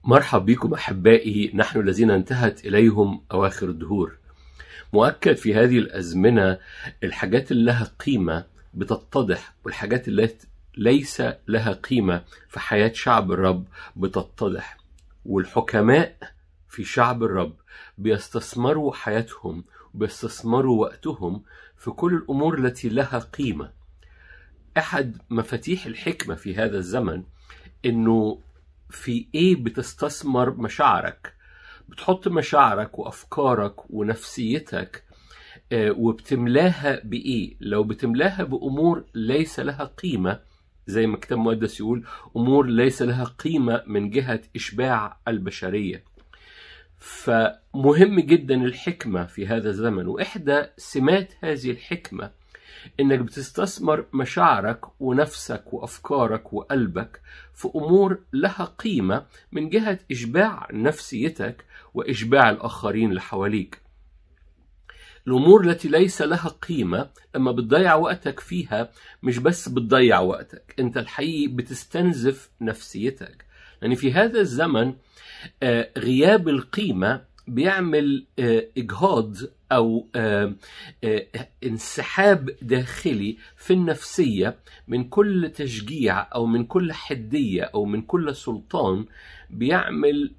مرحب بكم أحبائي، نحن الذين انتهت إليهم أواخر الدهور. مؤكد في هذه الأزمنة الحاجات اللي لها قيمة بتتضح، والحاجات اللي ليس لها قيمة في حياة شعب الرب بتتضح. والحكماء في شعب الرب بيستثمروا حياتهم وبيستثمروا وقتهم في كل الأمور التي لها قيمة. أحد مفاتيح الحكمة في هذا الزمن إنه في إيه بتستثمر مشاعرك، بتحط مشاعرك وأفكارك ونفسيتك وبتملاها بإيه. لو بتملاها بأمور ليس لها قيمة، زي ما الكتاب المقدس يقول أمور ليس لها قيمة من جهة إشباع البشرية. فمهم جدا الحكمة في هذا الزمن، وإحدى سمات هذه الحكمة إنك بتستثمر مشاعرك ونفسك وأفكارك وقلبك في أمور لها قيمة من جهة إشباع نفسيتك وإشباع الآخرين اللي حواليك. الأمور التي ليس لها قيمة لما بتضيع وقتك فيها، مش بس بتضيع وقتك، أنت الحقيقي بتستنزف نفسيتك. يعني في هذا الزمن غياب القيمة بيعمل إجهاض أو انسحاب داخلي في النفسية من كل تشجيع أو من كل حدية أو من كل سلطان، بيعمل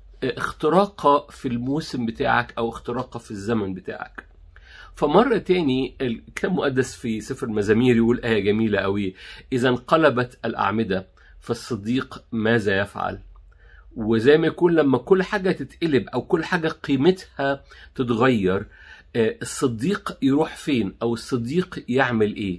اختراقة في الموسم بتاعك أو اختراقة في الزمن بتاعك. فمرة تاني الكتاب المقدس في سفر المزامير يقول آية جميلة قوي: إذا انقلبت الأعمدة فالصديق ماذا يفعل؟ وزي ما يكون لما كل حاجة تتقلب أو كل حاجة قيمتها تتغير، الصديق يروح فين أو الصديق يعمل إيه؟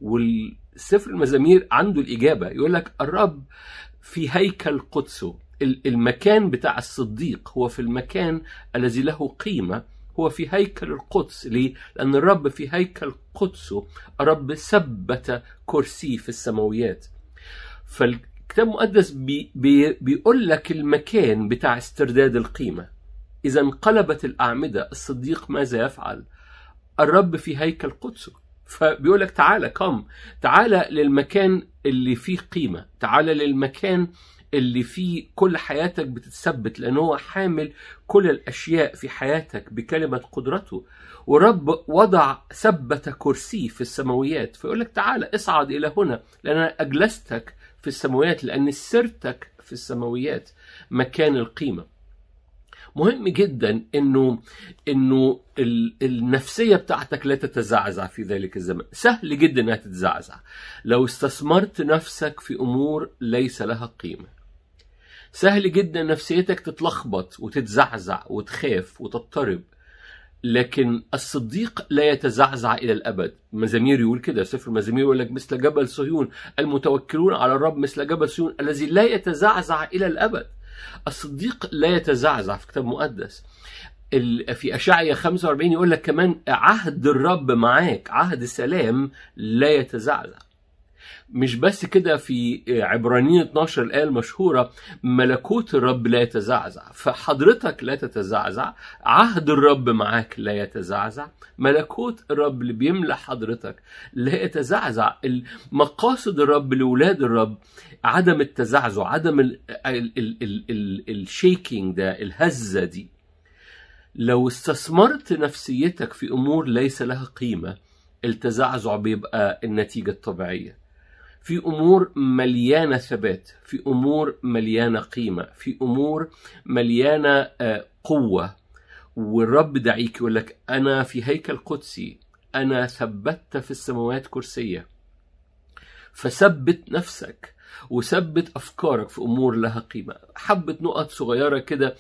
والسفر المزامير عنده الإجابة، يقول لك الرب في هيكل قدسه. المكان بتاع الصديق هو في المكان الذي له قيمة، هو في هيكل القدس. ليه؟ لأن الرب في هيكل قدسه، الرب ثبت كرسي في السماويات. فالكتاب المقدس بيقول لك المكان بتاع استرداد القيمة. إذا انقلبت الأعمدة الصديق ماذا يفعل؟ الرب في هيكل قدسه. فبيقول لك تعالى للمكان اللي فيه قيمة، تعالى للمكان اللي فيه كل حياتك بتتثبت، لأنه هو حامل كل الأشياء في حياتك بكلمة قدرته. ورب ثبت كرسي في السماويات، فيقول لك تعالى اصعد إلى هنا، لأن أنا أجلستك في السماويات، لأن سرتك في السماويات مكان القيمة. مهم جدا انه النفسية بتاعتك لا تتزعزع في ذلك الزمن. سهل جدا انها تتزعزع لو استثمرت نفسك في امور ليس لها قيمة. سهل جدا نفسيتك تتلخبط وتتزعزع وتخاف وتضطرب، لكن الصديق لا يتزعزع إلى الأبد. مزامير يقول كده، سفر المزامير يقول لك مثل جبل صهيون المتوكلون على الرب مثل جبل صهيون الذي لا يتزعزع إلى الأبد. الصديق لا يتزعزع في كتاب مقدس. في أشعياء 45 يقول لك كمان عهد الرب معاك، عهد السلام لا يتزعزع. مش بس كده، في عبرانيين 12 الآية المشهورة ملكوت الرب لا يتزعزع. فحضرتك لا تتزعزع، عهد الرب معاك لا يتزعزع، ملكوت الرب اللي بيملى حضرتك لا يتزعزع. مقاصد الرب لأولاد الرب عدم التزعزع، عدم الشيكينج ده، الهزة دي. لو استثمرت نفسيتك في أمور ليس لها قيمة، التزعزع بيبقى النتيجة الطبيعية. في أمور مليانة ثبات، في أمور مليانة قيمة، في أمور مليانة قوة. والرب دعيك يقول لك أنا في هيكل قدسي، أنا ثبت في السماوات كرسية. فثبت نفسك وثبت أفكارك في أمور لها قيمة. حبة نقط صغيرة كده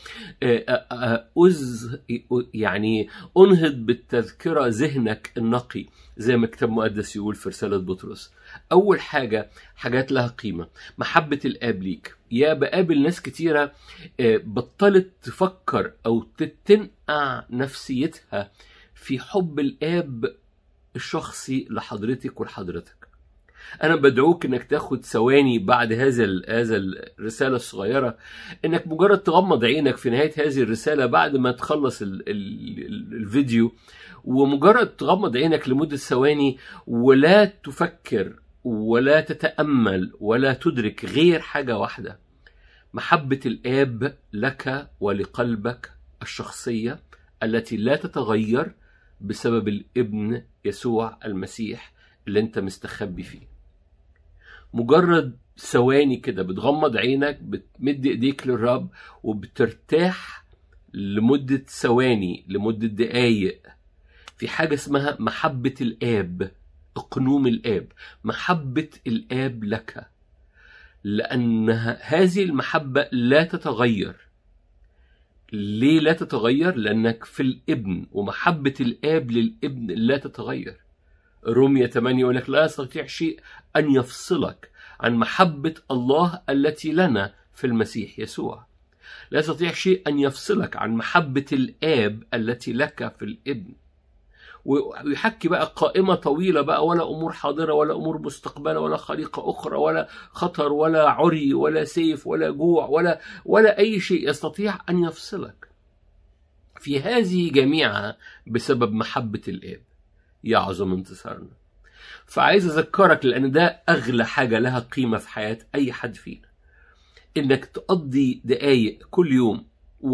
يعني أنهض بالتذكرة ذهنك النقي، زي ما الكتاب المقدس يقول في رسالة بطرس. أول حاجة، حاجات لها قيمة، محبة الآب ليك. يا بقابل ناس كتيرة بطلت تفكر أو تنقع نفسيتها في حب الآب الشخصي لحضرتك ولحضرتك. أنا بدعوك إنك تاخد ثواني بعد هذا الرسالة الصغيرة، إنك مجرد تغمض عينك في نهاية هذه الرسالة بعد ما تخلص الفيديو، ومجرد تغمض عينك لمدة ثواني ولا تفكر ولا تتأمل ولا تدرك غير حاجة واحدة: محبة الآب لك ولقلبك الشخصية التي لا تتغير بسبب الابن يسوع المسيح اللي انت مستخبي فيه. مجرد ثواني كده بتغمض عينك، بتمد ايديك للرب وبترتاح لمدة ثواني، لمدة دقايق، في حاجة اسمها محبة الآب، اقنوم الآب، محبة الآب لك، لأن هذه المحبة لا تتغير. ليه لا تتغير؟ لأنك في الابن، ومحبة الآب للابن لا تتغير. رومية 8 يقول لك لا يستطيع شيء أن يفصلك عن محبة الله التي لنا في المسيح يسوع. لا يستطيع شيء أن يفصلك عن محبة الآب التي لك في الابن. ويحكي بقى قائمة طويلة بقى، ولا أمور حاضرة ولا أمور مستقبلة ولا خليقة أخرى ولا خطر ولا عري ولا سيف ولا جوع ولا أي شيء يستطيع أن يفصلك. في هذه جميعها بسبب محبة الآب يعظم انتصارنا. فعايز أذكرك، لأن ده أغلى حاجة لها قيمة في حياة أي حد فينا، إنك تقضي دقايق كل يوم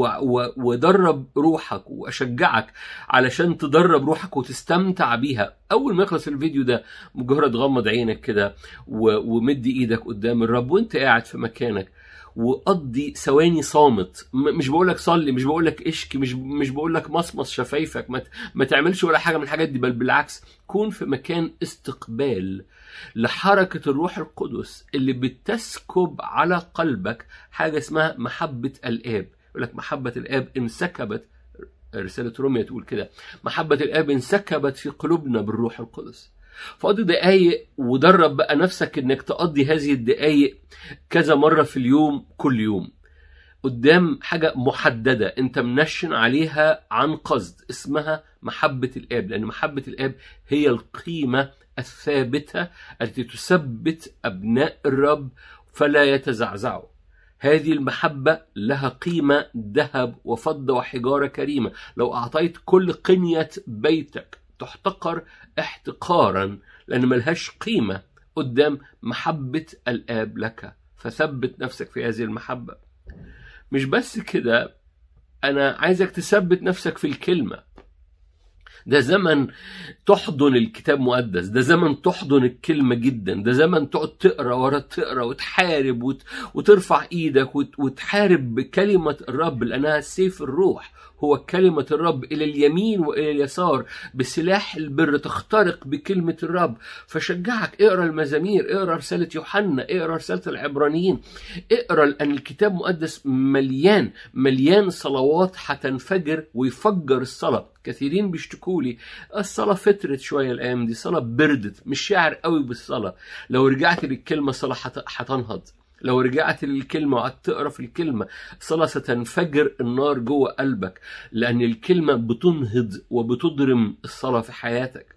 ودرب روحك، وأشجعك علشان تدرب روحك وتستمتع بيها. أول ما يخلص الفيديو ده مجرد غمض عينك كده ومد إيدك قدام الرب وانت قاعد في مكانك، وقضي ثواني صامت. مش بقولك صلي، مش بقولك اشكي، مش بقولك مصمص شفايفك، ما تعملش ولا حاجة من الحاجات دي، بل بالعكس كون في مكان استقبال لحركة الروح القدس اللي بتسكب على قلبك حاجة اسمها محبة الآب. يقول لك محبة الآب انسكبت، رسالة رومية تقول كده، محبة الآب انسكبت في قلوبنا بالروح القدس. فقضي دقايق ودرب بقى نفسك انك تقضي هذه الدقايق كذا مرة في اليوم، كل يوم قدام حاجة محددة انت منشن عليها عن قصد، اسمها محبة الآب. لأن محبة الآب هي القيمة الثابتة التي تثبت أبناء الرب فلا يتزعزعوا. هذه المحبة لها قيمة ذهب وفضة وحجارة كريمة. لو أعطيت كل قنية بيتك تحتقر احتقارا، لأن ملهاش قيمة قدام محبة الآب لك. فثبت نفسك في هذه المحبة. مش بس كده، أنا عايزك تثبت نفسك في الكلمة. ده زمن تحضن الكتاب المقدس، ده زمن تحضن الكلمة جدا، ده زمن تقعد تقرأ وتحارب وترفع ايدك وتحارب بكلمة الرب، لأنها سيف الروح، هو كلمة الرب إلى اليمين وإلى اليسار، بسلاح البر تخترق بكلمة الرب. فشجعك اقرأ المزامير، اقرأ رسالة يوحنا، اقرأ رسالة العبرانيين، اقرأ، لأن الكتاب المقدس مليان صلوات هتنفجر ويفجر الصلاة. كثيرين بيشتكوا لي الصلاة فترت شوية الأيام دي، صلاة بردت، مش شاعر قوي بالصلاة. لو رجعت للكلمة الصلاة هتنهض. لو رجعت للكلمة وقعدت تقرأ في الكلمة، الصلاة ستنفجر النار جوه قلبك، لأن الكلمة بتنهض وبتضرم الصلاة في حياتك.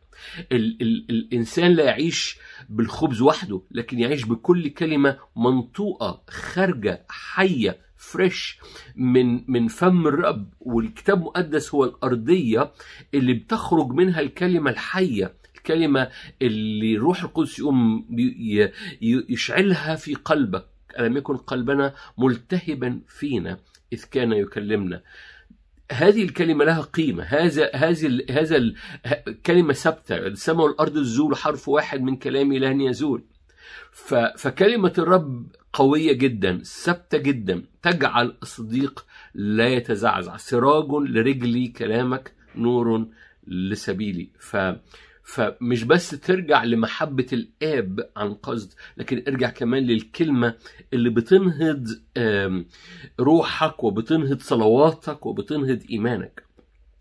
الإنسان لا يعيش بالخبز وحده، لكن يعيش بكل كلمة منطوقة خارجة حية فريش من فم الرب. والكتاب المقدس هو الأرضية اللي بتخرج منها الكلمة الحية، الكلمة اللي روح القدس يقوم يشعلها في قلبك. ألم يكن قلبنا ملتهبا فينا إذ كان يكلمنا. هذه الكلمة لها قيمة. هذا الكلمة ثابتة. السماء والأرض تزول، حرف واحد من كلامي لن يزول. فكلمة الرب قوية جدا، ثابتة جدا، تجعل الصديق لا يتزعزع. سراج لرجلي كلامك، نور لسبيلي. فمش بس ترجع لمحبة الآب عن قصد، لكن ارجع كمان للكلمة اللي بتنهض روحك وبتنهض صلواتك وبتنهض إيمانك.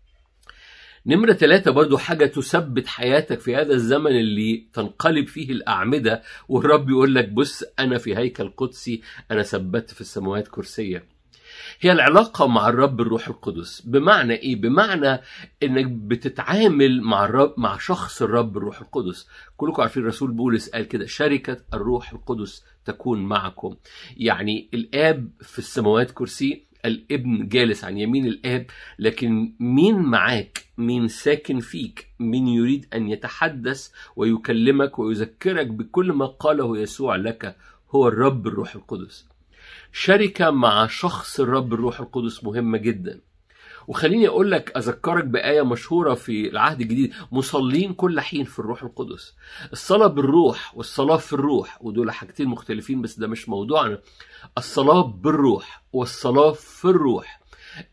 نمرة 3 برضو حاجة تثبت حياتك في هذا الزمن اللي تنقلب فيه الأعمدة، والرب يقول لك بص أنا في هيكل قدسي، أنا ثبت في السماوات كرسية. هي العلاقة مع الرب الروح القدس. بمعنى إيه؟ بمعنى إنك بتتعامل مع الرب، مع شخص الرب الروح القدس. كلكم عارفين رسول بولس قال كده: شركة الروح القدس تكون معكم. يعني الآب في السماوات كرسي، الابن جالس عن يمين الآب، لكن مين معاك؟ مين ساكن فيك؟ مين يريد أن يتحدث ويكلمك ويذكرك بكل ما قاله يسوع لك؟ هو الرب الروح القدس. شركة مع شخص الرب الروح القدس مهمة جدا. وخليني أقول لك، أذكرك بآية مشهورة في العهد الجديد: مصلين كل حين في الروح القدس. الصلاة بالروح والصلاة في الروح، ودول حاجتين مختلفين بس ده مش موضوعنا. الصلاة بالروح والصلاة في الروح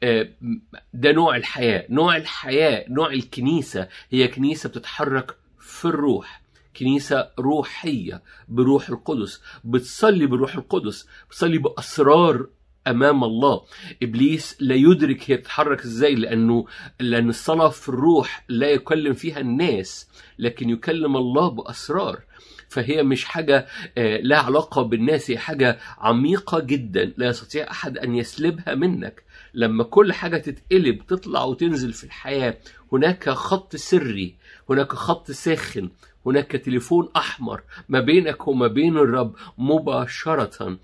ده نوع الحياة. نوع الكنيسة هي كنيسة بتتحرك في الروح، كنيسة روحية بروح القدس، بتصلي بروح القدس، بتصلي بأسرار أمام الله. إبليس لا يدرك هي تتحرك إزاي، لأن الصلاة في الروح لا يكلم فيها الناس، لكن يكلم الله بأسرار. فهي مش حاجة لا علاقة بالناس، هي حاجة عميقة جدا لا يستطيع أحد أن يسلبها منك. لما كل حاجة تتقلب تطلع وتنزل في الحياة، هناك خط سري، هناك خط ساخن، هناك تليفون أحمر ما بينك وما بين الرب مباشرة،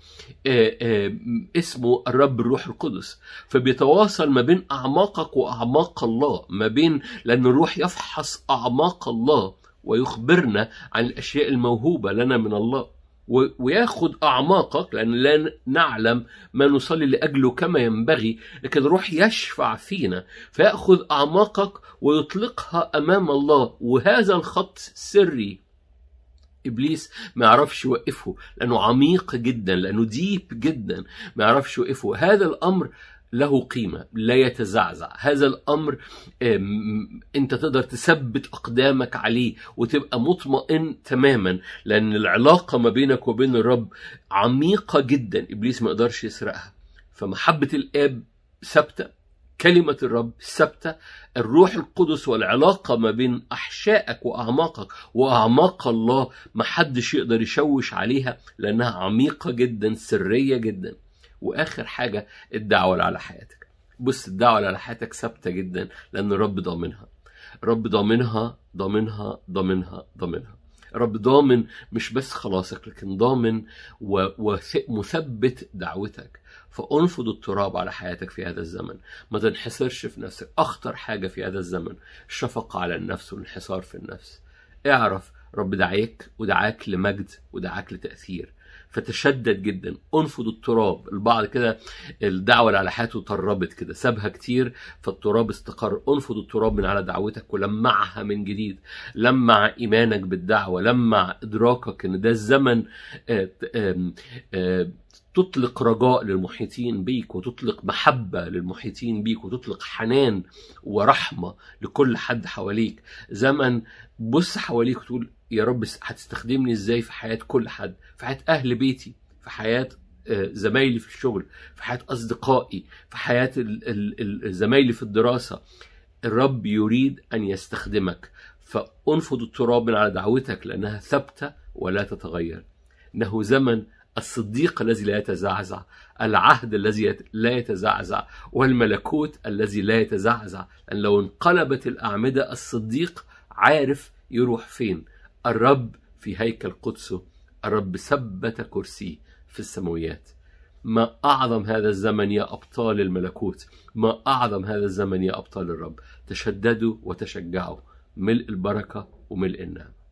اسمه الرب الروح القدس. فبيتواصل ما بين أعماقك وأعماق الله، لأن الروح يفحص أعماق الله ويخبرنا عن الأشياء الموهوبة لنا من الله، وياخد أعماقك، لأن لا نعلم ما نصلي لأجله كما ينبغي، لكن الروح يشفع فينا فيأخذ أعماقك ويطلقها أمام الله. وهذا الخط سري إبليس ما يعرفش يوقفه، لأنه عميق جدا، لأنه ديب جدا، ما يعرفش يوقفه. هذا الأمر له قيمة لا يتزعزع. هذا الأمر أنت تقدر تثبت أقدامك عليه وتبقى مطمئن تماما، لأن العلاقة ما بينك وبين الرب عميقة جدا، إبليس ما يقدرش يسرقها. فمحبة الآب ثابتة، كلمة الرب ثابتة، الروح القدس والعلاقة ما بين أحشائك وأعماقك وأعماق الله ما حدش يقدر يشوش عليها، لأنها عميقة جدا، سرية جدا. وآخر حاجة الدعوة على حياتك. بص، الدعوة على حياتك ثابتة جدا، لأن الرب ضامنها. الرب ضامنها ضامنها ضامنها ضامنها. الرب ضامن مش بس خلاصك، لكن ضامن ومثبت دعوتك. فأنفض التراب على حياتك في هذا الزمن، ما تنحصرش في نفسك. أخطر حاجة في هذا الزمن الشفقة على النفس والانحصار في النفس. اعرف رب دعاك ودعاك لمجد ودعاك لتأثير، فتشدد جدا. انفض التراب. البعض كده الدعوة على حياته طربت كده، سابها كتير فالتراب استقر. انفض التراب من على دعوتك ولمعها من جديد. لمع إيمانك بالدعوة، لمع إدراكك إن ده الزمن تطلق رجاء للمحيطين بيك، وتطلق محبة للمحيطين بيك، وتطلق حنان ورحمة لكل حد حواليك. زمن بص حواليك وتقول يا رب هتستخدمني ازاي في حياة كل حد، في حياة أهل بيتي، في حياة زمايلي في الشغل، في حياة أصدقائي، في حياة زمايلي في الدراسة. الرب يريد أن يستخدمك. فأنفض التراب من على دعوتك، لأنها ثابتة ولا تتغير. إنه زمن الصديق الذي لا يتزعزع، العهد الذي لا يتزعزع، والملكوت الذي لا يتزعزع. لأن لو انقلبت الأعمدة الصديق عارف يروح فين. الرب في هيكل قدسه، الرب ثبت كرسيه في السماويات. ما أعظم هذا الزمن يا أبطال الملكوت، ما أعظم هذا الزمن يا أبطال الرب. تشددوا وتشجعوا، ملء البركة وملء النعم.